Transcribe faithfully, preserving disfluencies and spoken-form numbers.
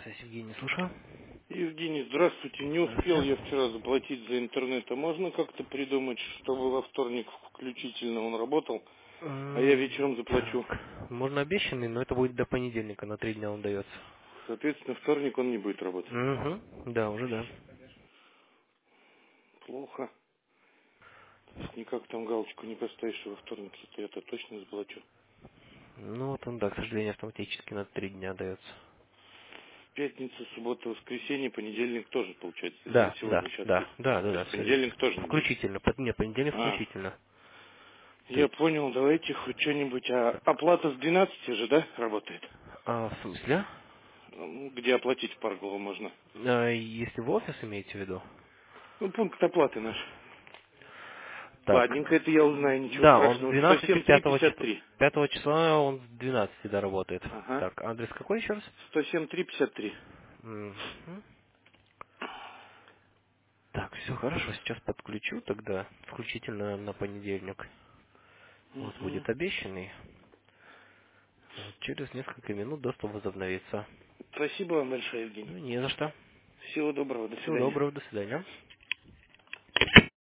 Связь, Евгений, слушаю. Евгений, здравствуйте. Не успел Здравствуйте. я вчера заплатить за интернет. А можно как-то придумать, чтобы во вторник включительно он работал, а я М, вечером заплачу? Так, можно обещанный, но это будет до понедельника, на три дня он дается. Соответственно, вторник он не будет работать. Угу, да, уже да. Плохо. То есть никак там галочку не поставишь, что во вторник что-то я-то точно заплачу. Ну вот он, да, к сожалению, автоматически на три дня дается. Пятница, суббота, воскресенье, понедельник тоже получается. Если он Да, сегодня да, еще да, отключится. да, да, То да, есть все верно. понедельник тоже не будет. Включительно, под, не, понедельник А, включительно. То я есть, понял, давайте хоть что-нибудь. А оплата с двенадцати же, да, работает? а, в смысле? Ну, где оплатить в Парголову можно? А, если в офис имеете в виду? Ну, пункт оплаты наш. Так, Ладненько, это я узнаю, ничего да, он с страшного. сто двенадцати, семь три пятого пятьдесят числа, три. пятого числа он с двенадцати, да, работает. Ага. Так, адрес какой еще раз? сто семь три пятьдесят три. Мгм. Так, все хорошо, сейчас подключу тогда, включительно на понедельник. Вот Угу. будет обещанный. Вот, через несколько минут доступ возобновится. Спасибо вам большое, Евгений. Ну, не за что. Всего доброго, до Всего свидания. доброго, до свидания.